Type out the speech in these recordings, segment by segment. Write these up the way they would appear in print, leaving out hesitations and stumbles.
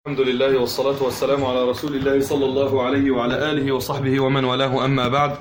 الحمد لله والصلاة والسلام على رسول الله صلى الله عليه وعلى آله وصحبه ومن والاه، أما بعد.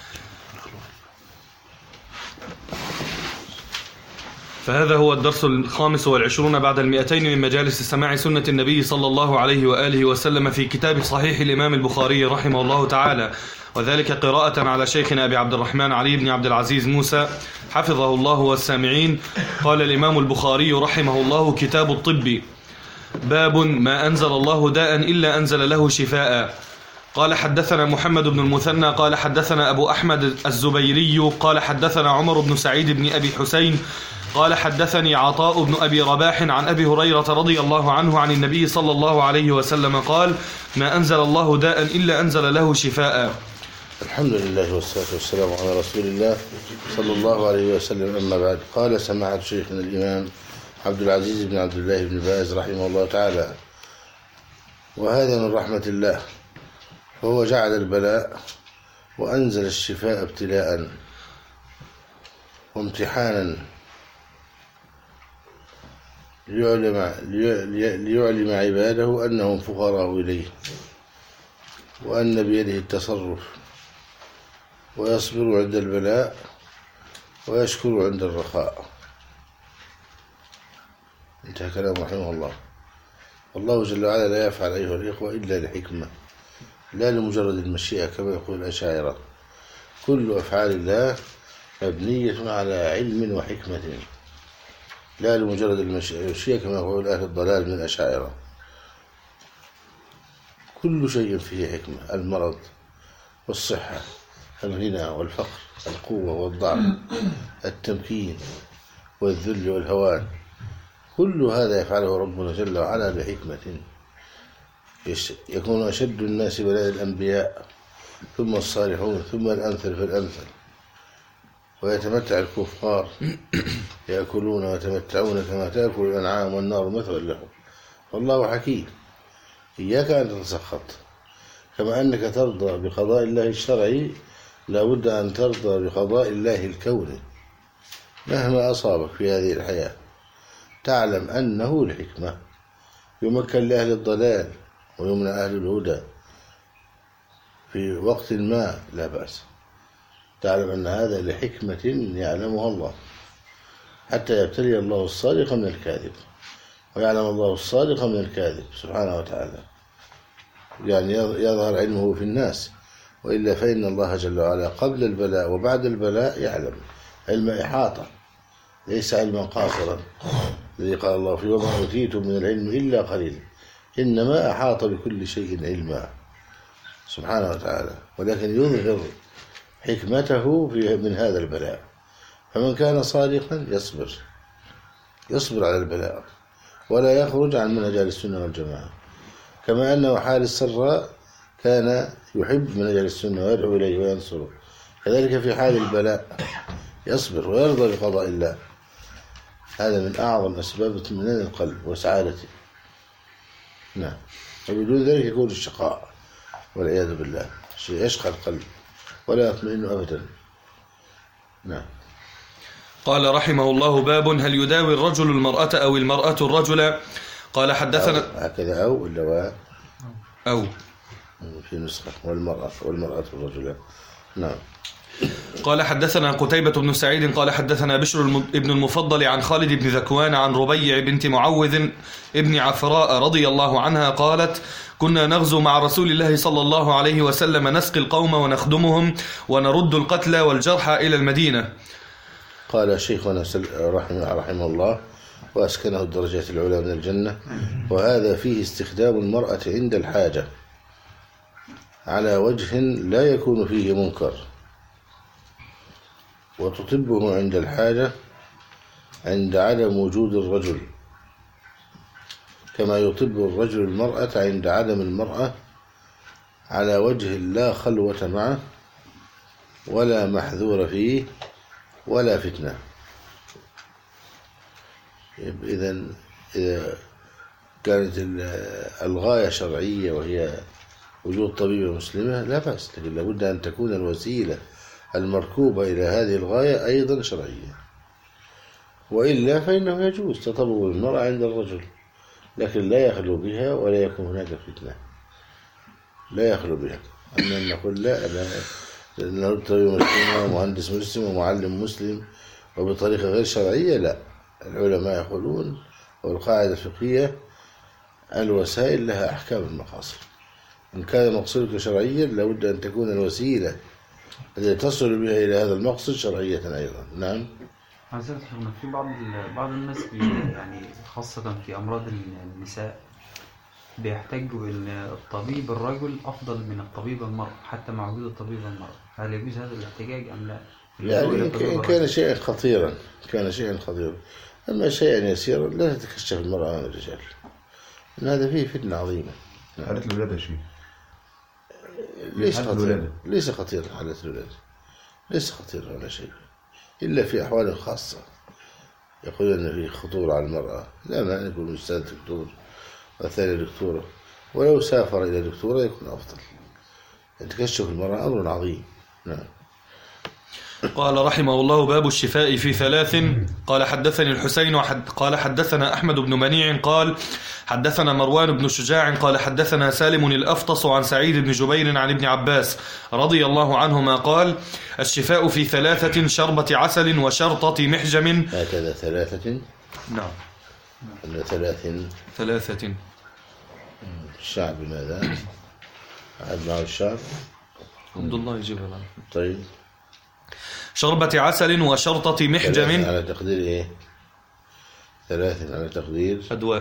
فهذا هو الدرس 25 بعد 200 من مجالس سماع سنة النبي صلى الله عليه وآله وسلم في كتاب صحيح الإمام البخاري رحمه الله تعالى، وذلك قراءة على شيخنا أبي عبد الرحمن علي بن عبد العزيز موسى حفظه الله والسامعين. قال الإمام البخاري رحمه الله: كتاب الطب، باب ما أنزل الله داء إلا أنزل له شفاء. قال: حدثنا محمد بن المثنى قال حدثنا أبو أحمد الزبيري قال حدثنا عمر بن سعيد بن أبي حسين قال حدثني عطاء بن أبي رباح عن أبي هريرة رضي الله عنه عن النبي صلى الله عليه وسلم قال: ما أنزل الله داء إلا أنزل له شفاء. الحمد لله والصلاة والسلام على رسول الله صلى الله عليه وسلم، أما بعد. قال سماحة شيخنا الإمام عبد العزيز بن عبد الله بن باز رحمه الله تعالى: وهذا من رحمة الله، فهو جعل البلاء وأنزل الشفاء ابتلاء وامتحانا ليعلم عباده أنهم فقراء إليه، وأن بيده التصرف، ويصبر عند البلاء ويشكر عند الرخاء. انتهى كلام رحمه الله. والله جل وعلا لا يفعل أيها الإخوة إلا لحكمة، لا لمجرد المشيئة كما يقول الأشاعرة. كل أفعال الله مبنية على علم وحكمة، لا لمجرد المشيئة كما يقول أهل الضلال من الأشاعرة. كل شيء فيه حكمة: المرض والصحة، الغنى والفقر، القوة والضعف، التمكين والذل والهوان، كل هذا يفعله ربنا جل وعلا بحكمة. يكون أشد الناس بلاء الأنبياء، ثم الصالحون، ثم الأمثل فالأمثل. ويتمتع الكفار يأكلون ويتمتعون كما تأكل الأنعام، والنار مثوى لهم، والله حكيم. إياك أن تتسخط، كما أنك ترضى بقضاء الله الشرعي، لا بد أن ترضى بقضاء الله الكوني. مهما أصابك في هذه الحياة تعلم أنه لحكمة، يمكن لأهل الضلال ويمنع أهل الهدى في وقت ما، لا بأس. تعلم أن هذا لحكمة يعلمها الله، حتى يبتلي الله الصادق من الكاذب، ويعلم الله الصادق من الكاذب سبحانه وتعالى، يعني يظهر علمه في الناس. وإلا فإن الله جل وعلا قبل البلاء وبعد البلاء يعلم علم إحاطة، ليس علما قاصرا، الذي قال الله فيه: وما أوتيتم من العلم إلا قليل. إنما أحاط بكل شيء علما سبحانه وتعالى، ولكن يظهر حكمته من هذا البلاء. فمن كان صادقا يصبر على البلاء، ولا يخرج عن منهج أهل السنة والجماعة، كما أنه حال السراء كان يحب منهج أهل السنة ويدعو إليه وينصره، كذلك في حال البلاء يصبر ويرضى بقضاء الله. هذا من أعظم أسباب اطمئنان القلب وسعادته. نعم، وبدون ذلك يكون الشقاء والعياذ بالله، شيء يشقى القلب ولا يطمئن أبدا. نعم. قال رحمه الله: باب هل يداوي الرجل المرأة أو المرأة الرجل. قال حدثنا هكذا أو إلا أو في نسخة والمرأة الرجل. نعم. قال حدثنا قتيبة بن سعيد قال حدثنا بشر ابن المفضل عن خالد بن ذكوان عن ربيع بنت معوذ ابن عفراء رضي الله عنها قالت: كنا نغزو مع رسول الله صلى الله عليه وسلم، نسقي القوم ونخدمهم ونرد القتلى والجرحى إلى المدينة. قال شيخنا رحمه الله وأسكنه الدرجات العلى من الجنة: وهذا فيه استخدام المرأة عند الحاجة على وجه لا يكون فيه منكر، وتطبه عند الحاجة عند عدم وجود الرجل، كما يطب الرجل المرأة عند عدم المرأة، على وجه لا خلوة معه ولا محذور فيه ولا فتنة. إذا كانت الغاية شرعية وهي وجود طبيبة مسلمة لا بأس، لكن لابد أن تكون الوسيلة المركوبة إلى هذه الغاية أيضا شرعية، وإلا فإنه يجوز تطبب المرأة عند الرجل لكن لا يخلو بها ولا يكون هناك فتنة، لا يخلو بها. أما أن نقول لا، نرد طبيب مسلم ومهندس مسلم ومعلم مسلم وبطريقة غير شرعية، لا. العلماء يقولون، والقاعدة الفقهية الوسائل لها أحكام المقاصد. إن كان مقصودك شرعيا لابد أن تكون الوسيلة التي تصل بها إلى هذا المقصد شرعية أيضا. نعم. عزيزي الحكومة، في بعض الناس يعني خاصة في أمراض النساء بيحتاجوا أن الطبيب الرجل أفضل من الطبيب المرأة حتى مع وجود الطبيب المرأة. هل يجوز هذا الاحتجاج أم لا؟ يعني كان شيئا خطيرا، أما شيئا يسيرا لا تتكشف المرأة عن الرجال، إن هذا فيه فتنة عظيمة. حالة الولادة شيء ليس خطير حالة الولادة، ليس خطير ولا شيء، إلا في أحوال خاصة يقولون أن فيه خطورة على المرأة، لا مانع يكون أستاذ دكتور والثاني دكتورة، ولو سافر إلى دكتورة يكون أفضل. تكشف المرأة أمر عظيم. نعم. قال رحمه الله: باب الشفاء في 3. قال حدثني الحسين قال حدثنا أحمد بن منيع قال حدثنا مروان بن شجاع قال حدثنا سالم الأفطس عن سعيد بن جبير عن ابن عباس رضي الله عنهما قال: الشفاء في 3: شربة عسل وشرطة محجم. هكذا 3. نعم. ولا 3. الشعب ماذا؟ عاد معه الشعب عبد الله يجيبها لنا. طيب. شربة عسل وشرطة محجم. على تقدير إيه؟ 3 على تقدير أدواء.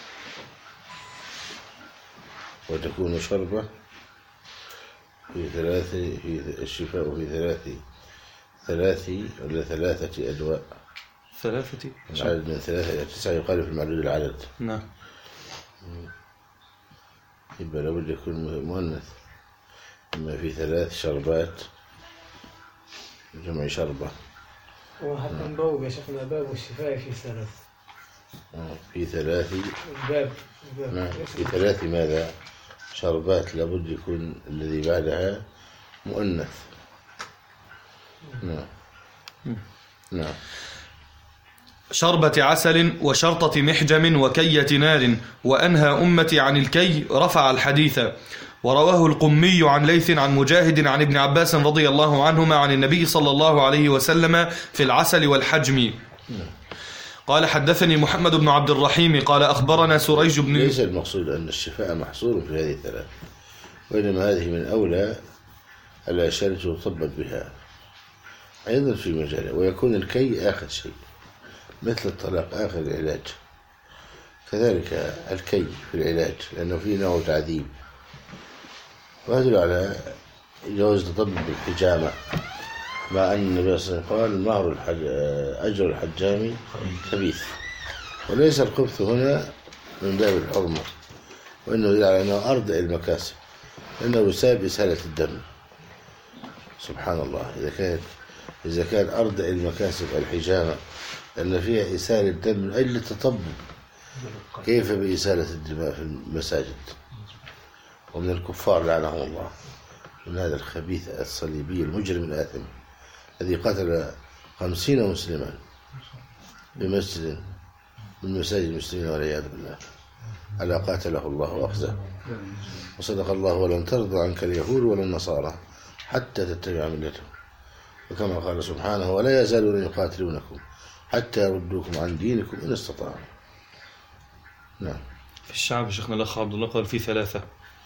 وتكون شربة في 3، في الشفاء في 3 ولا 3 أدواء. 3. العدد من 3 إلى 9 يقال في المعدود العدد. نعم. يبقى لابد يكون مؤنث. إما في 3 شربات جمع شربة. وحتى نبوب يا شيخنا باب الشفاء في 3. في 3 باب. نعم. في 3 ماذا؟ شربات، لابد يكون الذي بعدها مؤنث. نعم. نعم. شربة عسل وشرطة محجم وكية نار وأنهى أمتي عن الكي رفع الحديث. ورواه القمي عن ليث عن مجاهد عن ابن عباس رضي الله عنهما عن النبي صلى الله عليه وسلم في العسل والحجم. قال حدثني محمد بن عبد الرحيم قال أخبرنا سريج بن. ليس المقصود أن الشفاء محصور في هذه 3، وإنما هذه من أولى الأشياء التي تطبق بها أيضا في مجاله. ويكون الكي آخر شيء، مثل الطلاق آخر العلاج، كذلك الكي في العلاج لأنه فيه نوع تعذيب. ويدل على جواز تطبق بالحجامة، مع أن النبي صلى الله عليه وسلم قال: مهر أجر الحجام خبيث. وليس الخبث هنا من باب الحرمة، وإنه يدل على أنه أردأ المكاسب، لأنه يسبب إسالة الدم. سبحان الله، إذا كان أردأ المكاسب الحجامة لأن فيها إسالة الدم من أجل التطبب، كيف بإسالة الدماء في المساجد؟ ومن الكفار لعنهم الله، من هذا الخبيث الصليبي المجرم الآثم الذي قتل 50 مسلما بمسجد من مساجد المسلمين والعياذ بالله، ألا قاتله الله وأخزاه. وصدق الله: ولن ترضى عنك اليهود ولا النصارى حتى تتبع ملتهم. وكما قال سبحانه: ولا يزالون يقاتلونكم حتى يردوكم عن دينكم إن استطاعوا. نعم. في الشعب شيخنا الأخ عبد الله قال في 3.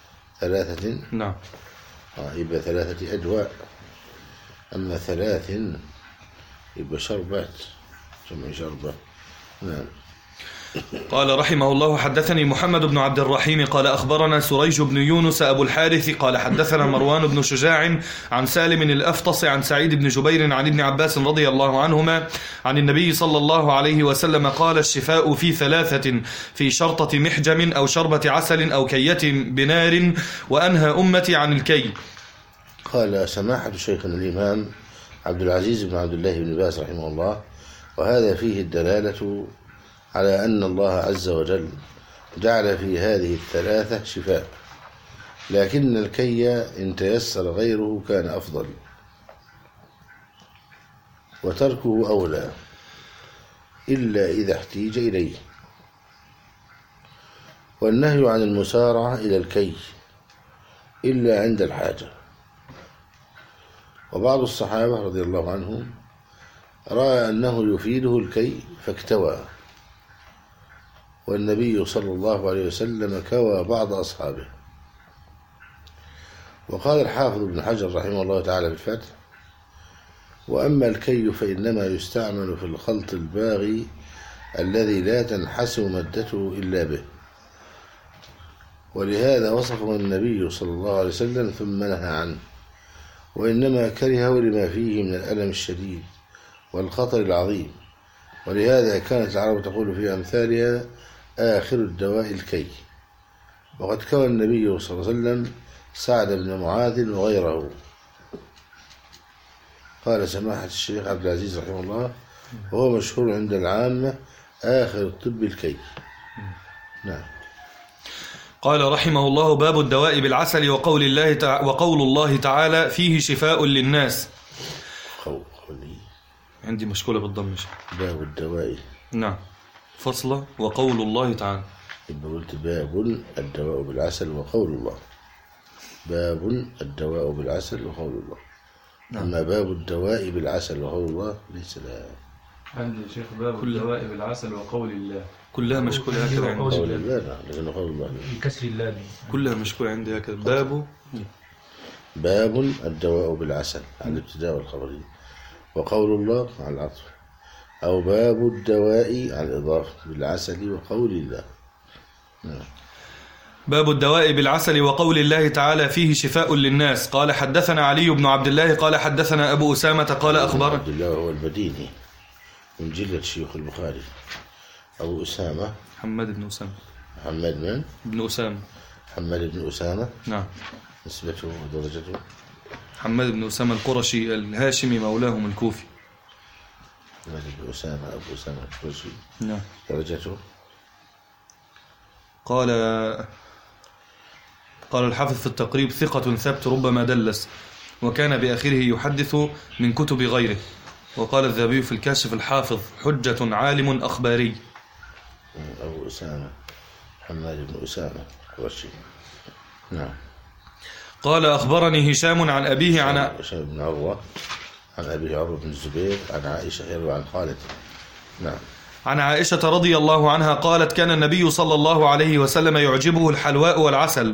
نعم. يبقى 3 أدواء، أما 3 يبقى شربات جمع شربة. نعم. قال رحمه الله: حدثني محمد بن عبد الرحيم قال أخبرنا سريج بن يونس أبو الحارث قال حدثنا مروان بن شجاع عن سالم الأفطس عن سعيد بن جبير عن ابن عباس رضي الله عنهما عن النبي صلى الله عليه وسلم قال: الشفاء في 3: في شرطة محجم أو شربة عسل أو كية بنار وأنهى أمتي عن الكي. قال سماحة شيخنا الإمام عبد العزيز بن عبد الله بن باز رحمه الله: وهذا فيه الدلالة على أن الله عز وجل جعل في هذه 3 شفاء، لكن الكي إن تيسر غيره كان أفضل، وتركه أولى إلا إذا احتيج إليه. والنهي عن المسارعة إلى الكي إلا عند الحاجة. وبعض الصحابة رضي الله عنهم رأى أنه يفيده الكي فاكتوى، والنبي صلى الله عليه وسلم كوى بعض أصحابه. وقال الحافظ ابن حجر رحمه الله تعالى في الفتح: وأما الكي فإنما يستعمل في الخلط الباغي الذي لا تنحسم مادته إلا به، ولهذا وصفه النبي صلى الله عليه وسلم ثم نهى عنه، وإنما كرهه لما فيه من الألم الشديد والخطر العظيم. ولهذا كانت العرب تقول في أمثالها: آخر الدواء الكي. وقد كوى النبي صلى الله عليه وسلم سعد بن معاذ وغيره. قال سماحة الشيخ عبد العزيز رحمه الله: وهو مشهور عند العامة آخر الطب الكي. نعم. قال رحمه الله: باب الدواء بالعسل وقول الله تعالى: فيه شفاء للناس. عندي مشكلة بالضم. باب الدواء. نعم. فصلة وقول الله تعالى. يبقى قلت باب الدواء بالعسل وقول الله. باب الدواء بالعسل وقول الله. نعم. أما باب الدواء بالعسل وقول الله ليس لها. عندي شيخ باب الدواء بالعسل وقول الله. كلها مشكولة هكذا عندي. قول الله لا، لكن قول الله بكسر اللام. كلها مشكولة عندي هكذا. باب الدواء بالعسل على الابتداء والخبرية، وقول الله على العطف، أو باب الدواء على الإضافة بالعسل وقول الله. نعم. باب الدواء بالعسل وقول الله تعالى: فيه شفاء للناس. قال حدثنا علي بن عبد الله قال حدثنا أبو أسامة قال أخبرنا عبد الله هو المديني من جلة شيوخ البخاري. أبو أسامة محمد بن أسامة. محمد من؟ بن أسامة. محمد بن أسامة. نعم. نسبته ودرجته؟ محمد بن أسامة القرشي الهاشمي مولاهم الكوفي. محمد بن أسامة أبو أسامة القرشي. نعم. درجته؟ قال الحافظ في التقريب: ثقة ثبت ربما دلس، وكان بآخره يحدث من كتب غيره. وقال الذهبي في الكاشف: الحافظ حجة عالم أخباري. أبو أسامة محمد بن أسامة القرشي. نعم. قال أخبرني هشام عن أبيه عن هشام بن عروة عن أبيه عروة بن الزبير عن عائشة يروي عن خالد. نعم. عن عائشة رضي الله عنها قالت: كان النبي صلى الله عليه وسلم يعجبه الحلواء والعسل.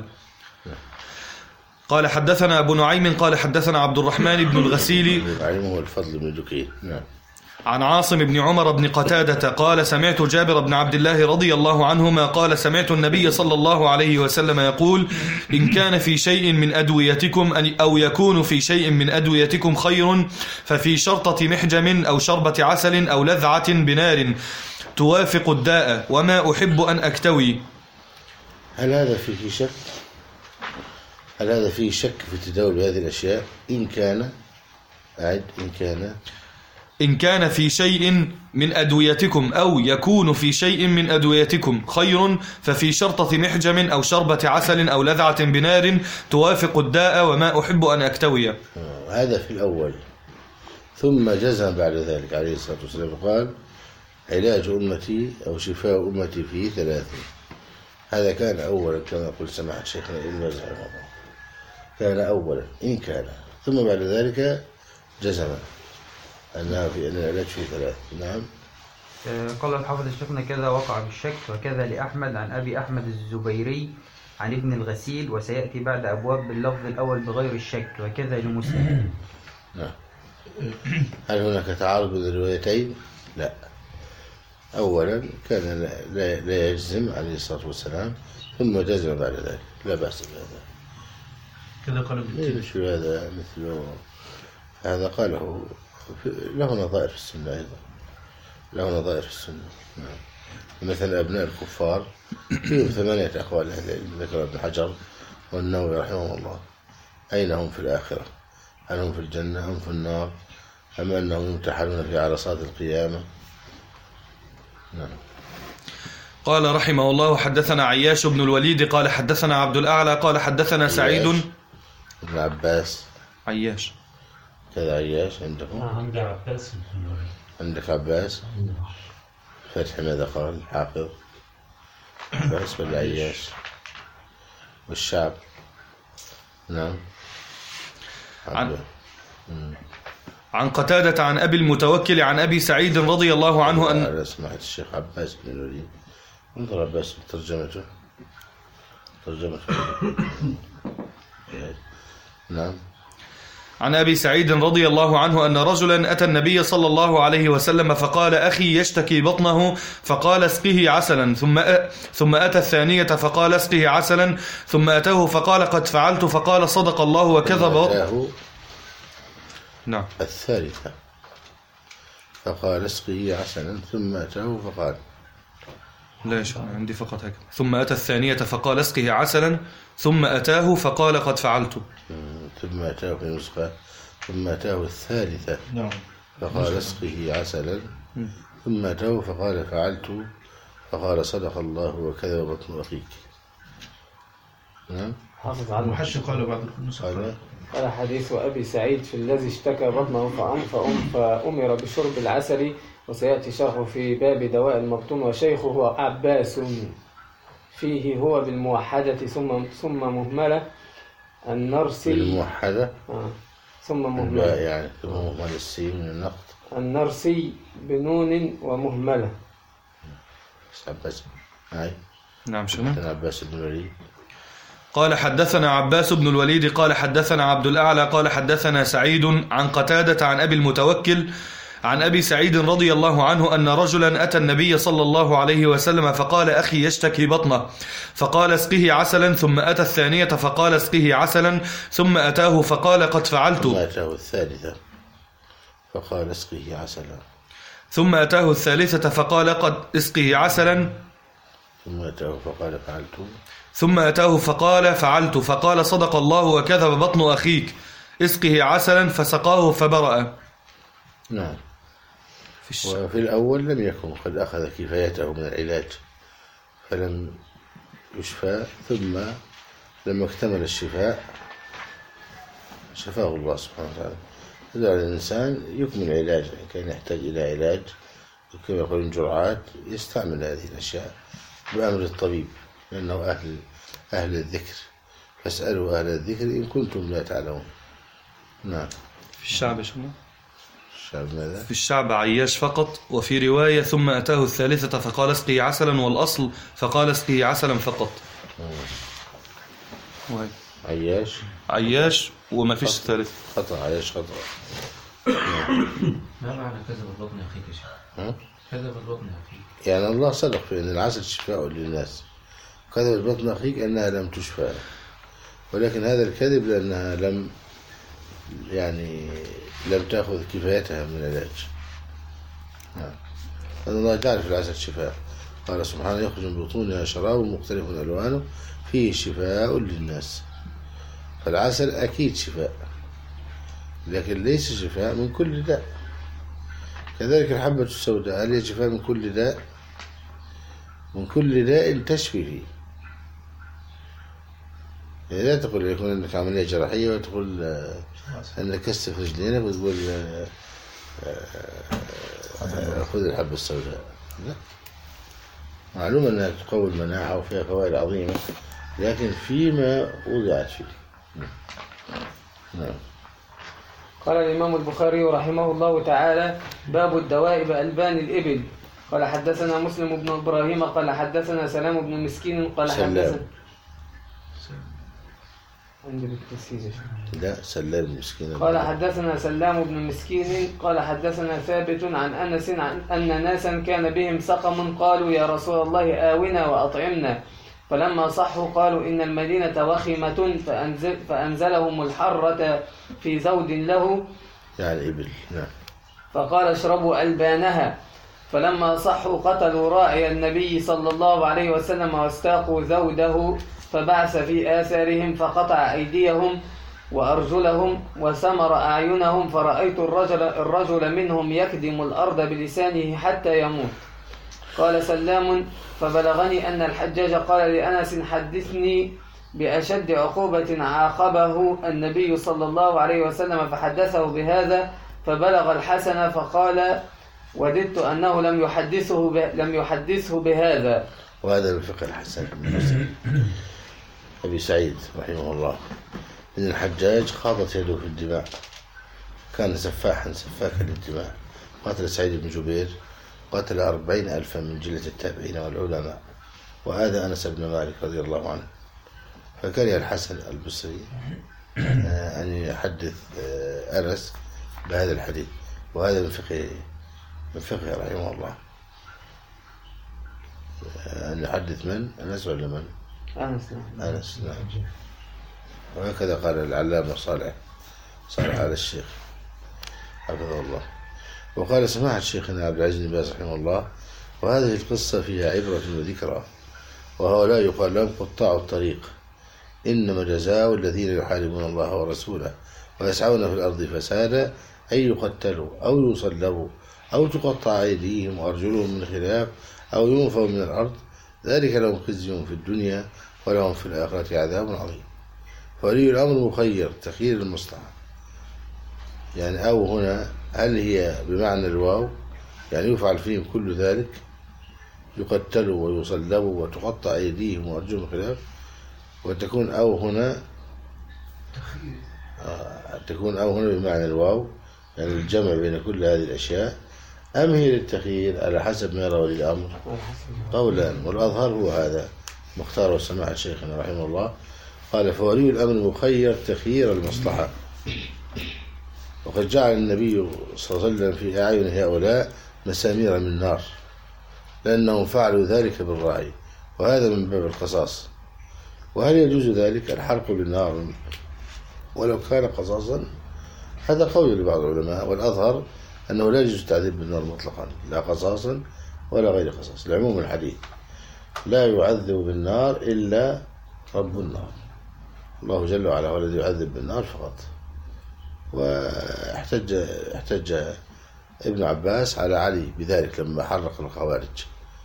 قال حدثنا أبو نعيم قال حدثنا عبد الرحمن بن الغسيل. أبو نعيم هو الفضل بن دكين. نعم. عن عاصم بن عمر بن قتادة قال: سمعت جابر بن عبد الله رضي الله عنهما قال: سمعت النبي صلى الله عليه وسلم يقول: إن كان في شيء من أدويتكم أو يكون في شيء من أدويتكم خير ففي شرطة محجم أو شربة عسل أو لذعة بنار توافق الداء، وما أحب أن أكتوي. هل هذا فيه شك؟ هل هذا فيه شك في تداول بهذه الأشياء؟ إن كان إن كان في شيء من أدويتكم أو يكون في شيء من أدويتكم خير ففي شرطة محجم أو شربة عسل أو لذعة بنار توافق الداء، وما أحب أن أكتوي. هذا في الأول. ثم جزم بعد ذلك عليه الصلاة والسلام قال: علاج أمتي أو شفاء أمتي فيه 3. هذا كان أولا كما قلت سماحة شيخنا ابن باز رحمه الله، كان أولا إن كان، ثم بعد ذلك جزم أنها في أن العلاج فيه 3. نعم. قال الحافظ الشيخنا: كذا وقع بالشك، وكذا لأحمد عن أبي أحمد الزبيري عن ابن الغسيل، وسيأتي بعد أبواب باللفظ الأول بغير الشك، وكذا لمسلم. نعم. هل هناك تعارض بين الروايتين؟ لا. أولا كان لا يجزم عليه الصلاة والسلام، ثم جزم بعد ذلك، لا بأس بهذا. كذا قال مثل هذا، مثل هذا قاله له نظائر في السنة أيضا، له نظائر في السنة. نعم. مثلا أبناء الكفار فيهم 8 أقوال أهل العلم، ذكر ابن حجر والنووي رحمه الله. أين هم في الآخرة؟ هل هم في الجنة أم في النار؟ أم أنهم يمتحنون في عرصات القيامة؟ نعم. قال رحمه الله: حدثنا عياش بن الوليد قال حدثنا عبد الأعلى قال حدثنا سعيد ابن عباس. عياش كذا عياش عندكم؟ عندي عباس. عندك عباس. فتح ماذا قال الحافظ؟ بالنسبة للعياش والشعب. نعم. عن قتادة عن أبي المتوكل عن أبي سعيد رضي الله عنه أن على سماحة الشيخ عباس بن الوليد، انظر عباس ترجمته. نعم. عن أبي سعيد رضي الله عنه أن رجلا أتى النبي صلى الله عليه وسلم فقال أخي يشتكي بطنه فقال اسقه عسلا، ثم أتى الثانية فقال اسقه عسلا، ثم أتاه فقال قد فعلت، فقال صدق الله وكذب. نعم. الثالثة فقال اسقه عسلا، ثم أتاه فقال، لا عندي فقط هكذا، ثم أتى الثانية فقال اسقه عسلا، ثم أتاه فقال قد فعلت. ثم أتاه في نسخة ثم أتاه الثالثة فقال اسقه عسلا، ثم أتاه فقال فعلت، فقال صدق الله وكذب بطن أخيك. نعم. حافظ على المحشي قال بعد النسخة قال حديث أبي سعيد في الذي اشتكى بطنه فأمر بشرب العسل، وسيأتي شرحه في باب دواء المبطون، وشيخه هو عباس فيه هو بالموحدة ثم مهملة النرسي بالموحدة ثم مهملة يعني ثم مهمل السين من النقط النرسي بنون ومهملة. عباس. هاي. نعم. شنو؟ عباس بن الوليد قال حدثنا عباس بن الوليد قال حدثنا عبد الأعلى قال حدثنا سعيد عن قتادة عن أبي المتوكل عن أبي سعيد رضي الله عنه أن رجلا أتى النبي صلى الله عليه وسلم فقال أخي يشتكي بطنه فقال اسقه عسلا، ثم أتى الثانية فقال اسقه عسلا، ثم أتاه فقال قد فعلت، ثم أتاه الثالثة فقال اسقه عسلا، ثم أتاه الثالثة فقال قد اسقه عسلا، ثم أتاه فقال فعلت، ثم أتاه فقال فعلت، فقال صدق الله وكذب بطن أخيك، اسقه عسلا، فسقاه فبرأ. نعم. وفي الأول لم يكن قد أخذ كفايته من العلاج فلم يشفى، ثم لما اكتمل الشفاء شفاه الله سبحانه وتعالى. إذا الإنسان يكمل علاجه، كان يحتاج إلى علاج كما يقولون جرعات، يستعمل هذه الأشياء بأمر الطبيب، لأنه أهل الذكر، فاسألوا أهل الذكر إن كنتم لا تعلمون. نعم. في الشعب شنو؟ الشعب ماذا؟ في الشعب عياش فقط، وفي رواية ثم أتاه الثالثة فقال اسقي عسلا، والأصل فقال اسقي عسلا فقط. عياش وما فيش الثالث. خطأ. عياش خطأ. ما معنى كذب البطن أخيك يا شيخ؟ كذب البطن أخيك يعني الله صدق في أن العسل شفاء للناس، كذب البطن أخيك أنها لم تشفى، ولكن هذا الكذب لأنها لم تأخذ كفايتها من العلاج. أن الله تعالى في العسل شفاء، قال سبحانه يخرج من بطونها شراب مختلف ألوانه فيه شفاء للناس. فالعسل أكيد شفاء، لكن ليس شفاء من كل داء. كذلك الحبة السوداء هل هي شفاء من كل داء؟ من كل داء تشفي فيه. يعني لا تقول يكون عندك عملية جراحية وتقول أنك كسف رجلينك وتقول خذ الحبة السوداء. لا، معلوم أنها تقوي المناعة وفيها فوائد عظيمة، لكن فيما وضعت فيه. نعم. قال الإمام البخاري رحمه الله تعالى: باب الدواء بألبان الإبل. قال حدثنا مسلم بن إبراهيم قال حدثنا سلام بن مسكين قال حدثنا سلام مسكين قال حدثنا سلام بن مسكين قال حدثنا ثابت عن أنس أن ناسا كان بهم سقم قالوا يا رسول الله آونا وأطعمنا، فلما صحوا قالوا إن المدينة وخمة، فأنزلهم الحرة في زود له يعني إبل. نعم. فقال اشربوا ألبانها، فلما صحوا قتلوا راعي النبي صلى الله عليه وسلم واستاقوا ذوده، فبعث في آثارهم فقطع أيديهم وأرجلهم وسمر أعينهم، فرأيت الرجل منهم يكدم الأرض بلسانه حتى يموت. قال سلام: فبلغني أن الحجاج قال لأنس: حدثني بأشد عقوبة عاقبه النبي صلى الله عليه وسلم، فحدثه بهذا، فبلغ الحسن فقال: وددت أنه لم يحدثه بهذا. وهذا الفقه الحسن بن أبي سعيد رحمه الله، إن الحجاج خاضت يده في الدماء، كان سفاكا للدماء، قتل سعيد بن جبير، قتل 40,000 من جلة التابعين والعلماء، وهذا أنس بن مالك رضي الله عنه. فكره الحسن البصري أن يحدث أنس بهذا الحديث، وهذا من فقه رحمه الله. أن يحدث من؟ أنس ولا من؟ أنس نعم. وهكذا قال العلامة صالح على الشيخ حفظه الله. وقال سماحة شيخنا عبد العزيز بن باز رحمه الله: وهذه القصة فيها عبرة وذكرى، وهؤلاء يقال لهم قطاع الطريق، إنما جزاء الذين يحاربون الله ورسوله ويسعون في الأرض فسادا أن يقتلوا أو يصلبوا أو تقطع أيديهم وأرجلهم من خلاف أو ينفوا من الأرض، ذلك لهم خزي في الدنيا ولهم في الآخرة عذاب عظيم. فولي الأمر مخير تخيير المصلحة. يعني أو هنا هل هي بمعنى الواو، يعني يفعل فيهم كل ذلك، يقتلوا ويصلبوا وتقطع أيديهم وأرجلهم من خلاف، وتكون أو هنا بمعنى الواو، يعني الجمع بين كل هذه الأشياء، أم هي للتخيير على حسب ما يرى ولي الأمر؟ قولان، والأظهر هو هذا مختار سماحة شيخنا رحمه الله. قال: فولي الأمر مخير تخيير المصلحة. وقد جعل النبي صلى الله عليه وسلم في أعين هؤلاء مسامير من نار، لأنهم فعلوا ذلك بالرأي، وهذا من باب القصاص. وهل يجوز ذلك الحرق بالنار ولو كان قصاصا؟ هذا قول لبعض العلماء، والأظهر أنه لا يجوز التعذيب بالنار مطلقا، لا قصاصا ولا غير قصاص، لعموم الحديث: لا يعذب بالنار إلا رب النار، الله جل وعلا هو الذي يعذب بالنار فقط. واحتج ابن عباس على علي بذلك لما حرق الخوارج،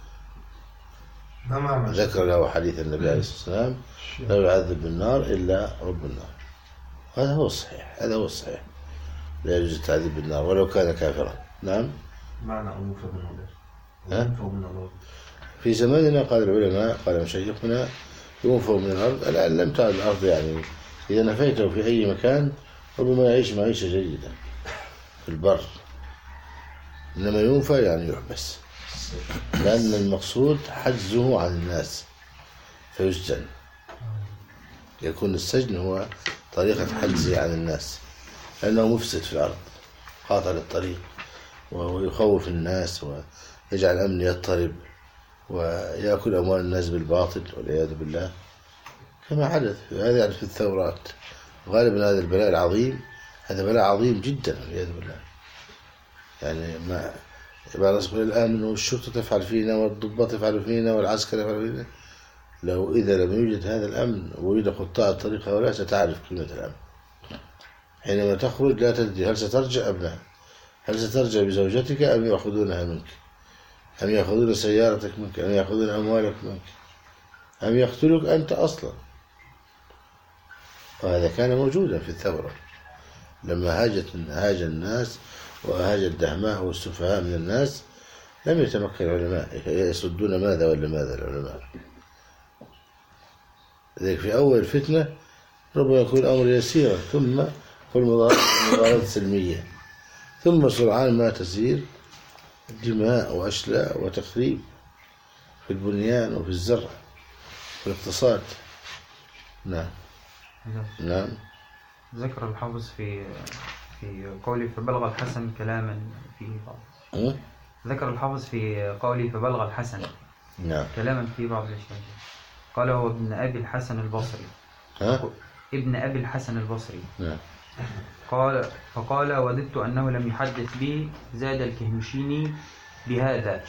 ذكر له حديث النبي عليه الصلاة والسلام: لا يعذب بالنار إلا رب النار. هذا هو الصحيح، لا يجوز التعذيب بالنار ولو كان كافرا. نعم. معنى أنوفة من الأرض في زماننا قال العلماء، قال مشايخنا: ينفوا من الأرض. الآن لم تعد الأرض، يعني إذا نفيته في أي مكان ربما يعيش معيشة جيدة في البر، إنما ينفى يعني يحبس، لأن المقصود حجزه عن الناس فيسجن. يكون السجن هو طريقة حجزه عن الناس، لأنه مفسد في الأرض، قاطع للطريق، ويخوف الناس ويجعل الأمن يضطرب ويأكل أموال الناس بالباطل والعياذ بالله، كما حدث. هذا يعني في الثورات غالبا. هذا البلاء العظيم، هذا بلاء عظيم جدا والعياذ بالله. يعني ما بعض الناس يقول الآن والشرطة تفعل فينا والضباط تفعل فينا والعسكر يفعل فينا. إذا لم يوجد هذا الأمن ويوجد قطاع الطريق هؤلاء ستعرف قيمة الأمن. حينما تخرج لا تدري هل سترجع أم لا، هل سترجع بزوجتك أم يأخذونها منك، أم يأخذون سيارتك منك، أم يأخذون أموالك منك، أم يقتلوك أنت أصلا. وهذا كان موجودا في الثورة لما هاج الناس وهاج الدهماء والسفهاء من الناس، لم يتمكن العلماء يصدون ماذا ولا ماذا العلماء. لذلك في أول الفتنة ربما يكون الأمر يسيرا، ثم كل مظاهرات سلمية، ثم سرعان ما تسير دماء وأشلاء وتخريب في البنيان وفي الزرع في الاقتصاد. نعم. ذكر الحافظ في قوله فبلغ الحسن كلاما فيه بعض. ذكر الحافظ في قوله فبلغ الحسن كلاما فيه بعض الأشياء. قال هو ابن أبي الحسن البصري. ابن أبي الحسن البصري. فقال وددت أنه لم يحدث به. زاد الكهمشيني بهذا.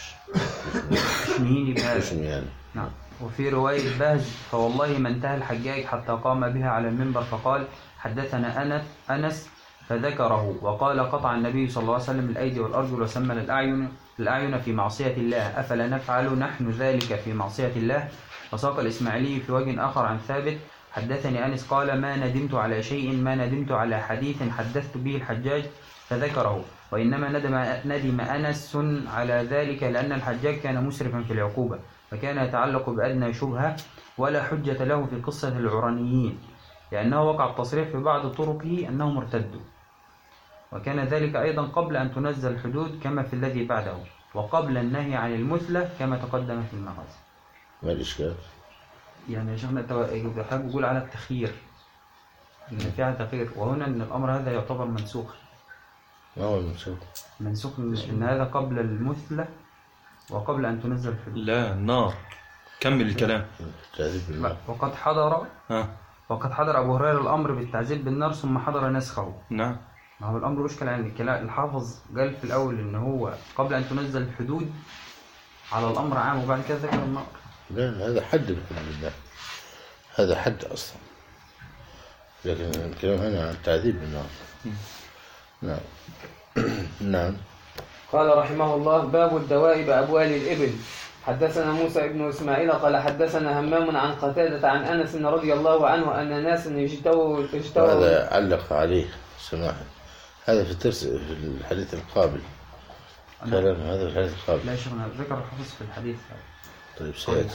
نعم. وفي رواية بهز فوالله ما انتهى الحجاج حتى قام بها على المنبر فقال حدثنا أنس فذكره، وقال قطع النبي صلى الله عليه وسلم الأيدي والأرجل وسمن الأعين في معصية الله، أفلا نفعل نحن ذلك في معصية الله. وساق الإسماعيلي في وجه آخر عن ثابت حدثني أنس قال ما ندمت على شيء، ما ندمت على حديث حدثت به الحجاج فذكره، وإنما ندم أنس على ذلك لأن الحجاج كان مسرفا في العقوبة، فكان يتعلق بأدنى شبهة ولا حجة له في قصة العرانيين، لأنه وقع التصريح في بعض طرقه أنهم ارتدوا، وكان ذلك أيضا قبل أن تنزل الحدود كما في الذي بعده، وقبل النهي عن المثلة كما تقدم في المغازي. ما الإشكال؟ يعني يا شيخنا حابب يقول على التخيير، إن فيها تخيير، وهنا أن الأمر هذا يعتبر منسوخ. ما هو المنسوخ؟ منسوخ إن هذا قبل المثلة وقبل أن تنزل الحدود. لا النار، كمل الكلام. تعذيب بالنار. وقد حضر أبو هريرة الأمر بالتعذيب بالنار ثم حضر نسخه. نعم. ما هو الأمر مشكلة، يعني الحافظ قال في الأول إن هو قبل أن تنزل الحدود على الأمر عام، وبعد كده ذكر النار. لا هذا حد من حدود الله، هذا حد أصلا، لكن الكلام هنا عن التعذيب بالنار. نعم. نعم. قال رحمه الله: باب الدواء بأبوال الإبل. حدثنا موسى بن إسماعيل قال حدثنا همام عن قتادة عن أنس رضي الله عنه أن ناسا اجتووا. هذا علق عليه سماحة، هذا في الحديث القابل. كلام هذا في الحديث القابل. لا شيخنا ذكر الحفظ في الحديث. طيب سيأتي.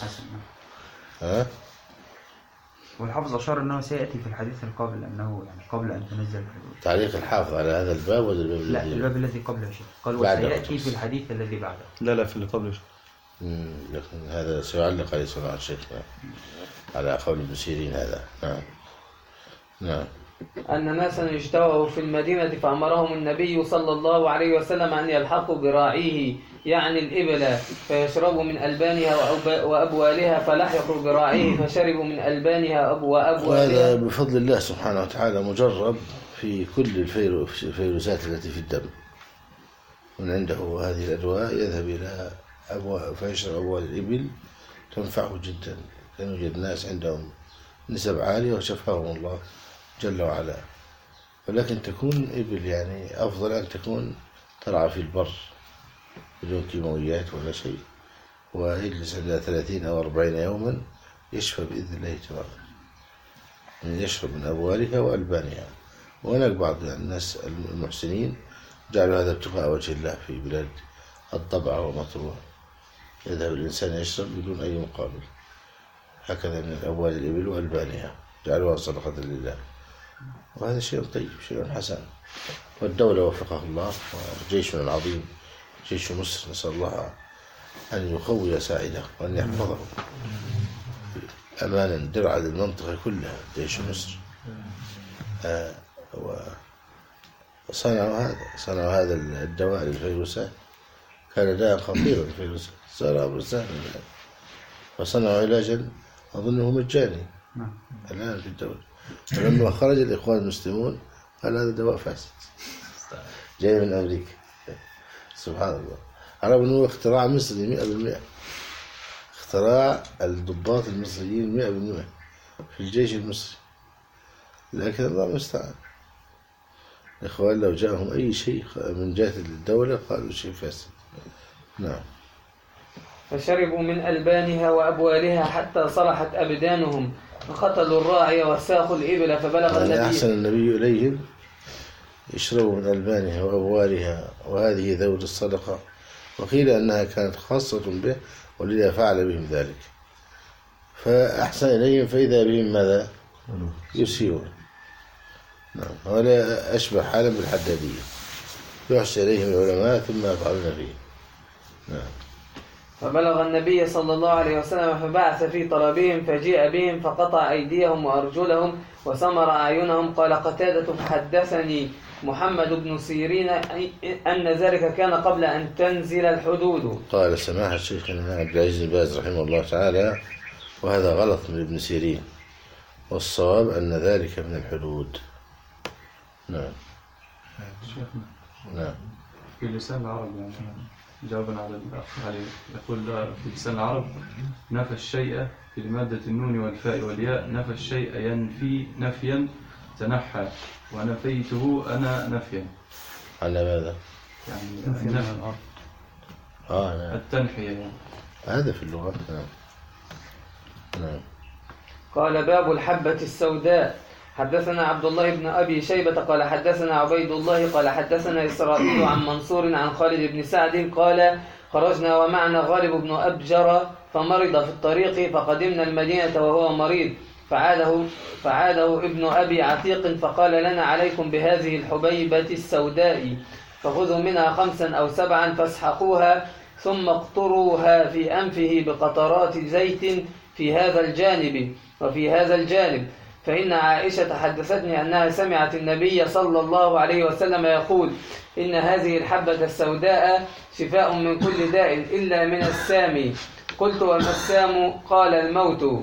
والحافظ أشار أنه سيأتي في الحديث القابل، أنه يعني قبل أن تنزل الحدود. تعليق الحافظ على هذا الباب ولا الباب الذي؟ لا الباب الذي قبله شيء، قال وسيأتي في الحديث الذي بعده. لا في اللي قبله. لكن هذا سيعلق عليه سماحة الشيخ على قول ابن سيرين هذا. نعم. نعم. أن ناسا اجتووا في المدينة فأمرهم النبي صلى الله عليه وسلم أن يلحقوا براعيه، يعني الإبل، فيشربوا من ألبانها وأبوالها، فلحقوا براعيه فشربوا من ألبانها وأبوالها. وهذا بفضل الله سبحانه وتعالى مجرب في كل الفيروسات التي في الدم، من عنده هذه الأدواء يذهب إلى فيشرب أبوال الإبل، تنفعه جدا. كان يوجد ناس عندهم نسب عالية وشفاهم الله جل وعلا، ولكن تكون إبل يعني أفضل أن تكون ترعى في البر بدون كيماويات ولا شيء، ويجلس عندها 30 أو 40 يوما يشفى بإذن الله تبارك، من يشرب من أبوالها وألبانها. وهناك بعض الناس المحسنين جعلوا هذا ابتغاء وجه الله في بلاد الضبع ومطروح، يذهب الإنسان يشرب بدون أي مقابل، هكذا من أبوال الإبل وألبانها جعلوها صدقة لله، وهذا شيء طيب، شيء حسن. والدولة وفقها الله وجيشنا العظيم جيش مصر، نسأل الله أن يقوي ساعده وأن يحفظه أمانا درعا للمنطقة كلها. جيش مصر صنعوا هذا الدواء للفيروسات، كان داء خطيرا للفيروسات، صار أمر سهل الآن، فصنعوا علاجا أظنه مجاني الآن في الدولة. ولما خرج الإخوان المسلمون قال هذا دواء فاسد جاي من أمريكا. سبحان الله. عرف أنه اختراع مصري 100%، اختراع الضباط المصريين 100% في الجيش المصري، لكن الله المستعان. الإخوان لو جاءهم أي شيء من جهة الدولة قالوا شيء فاسد. نعم. فشربوا من ألبانها وأبوالها حتى صلحت أبدانهم، فقتلوا الراعي وساقوا الإبل، فبلغ النبي أحسن النبي إليهم يشربوا من ألبانها وأبوالها، وهذه ذود الصدقة، وقيل أنها كانت خاصة به ولذا فعل بهم ذلك، فأحسن إليهم فإذا بهم ماذا يسيئون. نعم. ولا أشبه حالا بالحدادية، يحشى إليهم العلماء ثم يفعلون فيه. نعم. فبلغ النبي صلى الله عليه وسلم فبعث في طلبهم، فجيء بهم فقطع أيديهم وأرجلهم وسمر أعينهم. قال قتادة: حدثني محمد بن سيرين أن ذلك كان قبل أن تنزل الحدود. قال سماحة شيخنا عبد العزيز بن باز رحمه الله تعالى، وهذا غلط من ابن سيرين، والصواب أن ذلك من الحدود. نعم. نعم. في لسان العرب يعني جوابا على الأخ علي يقول في لسان العرب: نفى الشيء في مادة النون والفاء والياء، نفى الشيء ينفي نفيا تنحى، ونفيته أنا نفيا. على ماذا؟ يعني نفي نعم. التنحية يعني. هذا في اللغة. نعم. قال: باب الحبة السوداء. حدثنا عبد الله بن أبي شيبة قال حدثنا عبيد الله قال حدثنا إسرائيل عن منصور عن خالد بن سعد قال: خرجنا ومعنا غالب بن أبجر فمرض في الطريق، فقدمنا المدينة وهو مريض، فعاده ابن أبي عتيق فقال لنا: عليكم بهذه الحبيبة السوداء، فخذوا منها 5 أو 7 فاسحقوها، ثم اقطروها في أنفه بقطرات زيت في هذا الجانب وفي هذا الجانب، فإن عائشة حدثتني أنها سمعت النبي صلى الله عليه وسلم يقول: إن هذه الحبة السوداء شفاء من كل داء إلا من السام. قلت: وما السام؟ قال: الموت.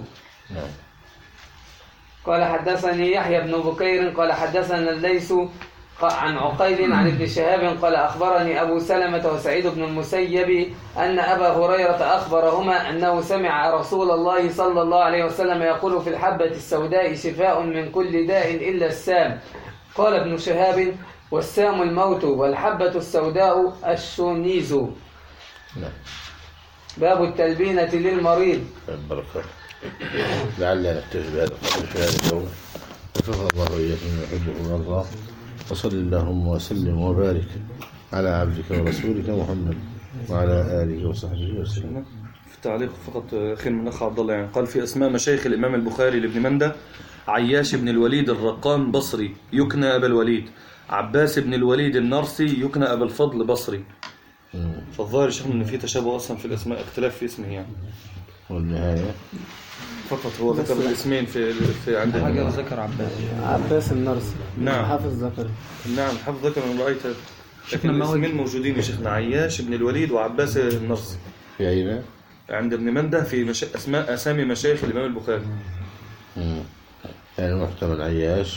قال: حدثني يحيى بن بكير قال حدثنا الليث عن عقيل عن ابن شهاب قال: أخبرني أبو سلمة وسعيد بن المسيب أن أبا هريرة أخبرهما أنه سمع رسول الله صلى الله عليه وسلم يقول: في الحبة السوداء شفاء من كل داء إلا السام. قال ابن شهاب: والسام الموت، والحبة السوداء الشونيز. باب التلبينة للمريض. بركة. لعلنا نكتفي بهذا القدر في هذا اليوم، وفق الله وإياكم من يحبه ويرضاه، وصل اللهم وسلم وبارك على عبدك ورسولك محمد وعلى آله وصحبه وسلم. في التعليق فقط أخير من أخ عبد الله، يعني قال: في أسماء مشايخ الإمام البخاري لابن مندة: عياش بن الوليد الرقام بصري يكنى أبا الوليد، عباس بن الوليد النرسي يكنى أبا الفضل بصري. فالظاهر شيخنا إن في تشابه أصلا في الأسماء، اختلاف في اسمه يعني. والنهاية فقط هو ذكر الاسمين في عند حاجة ذكر عباس النرسي. نعم. حافظ ذكر. نعم حافظ ذكر من رأيت، لكن الاسمين موجودين يا شيخنا: عياش بن الوليد وعباس النرسي. في أين؟ عند ابن مندة في أسامي مشايخ الإمام البخاري. يعني محتمل عياش.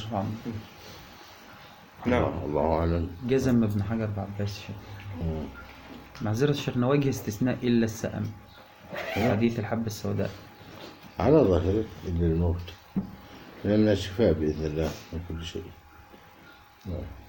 نعم. الله أعلم. جزم ابن حجر بعباس شيخ. معذرة شيخنا، وجه استثناء إلا السأم حديث الحبة السوداء على ظاهره إلا الموت، لأنها شفاء بإذن الله من كل شيء.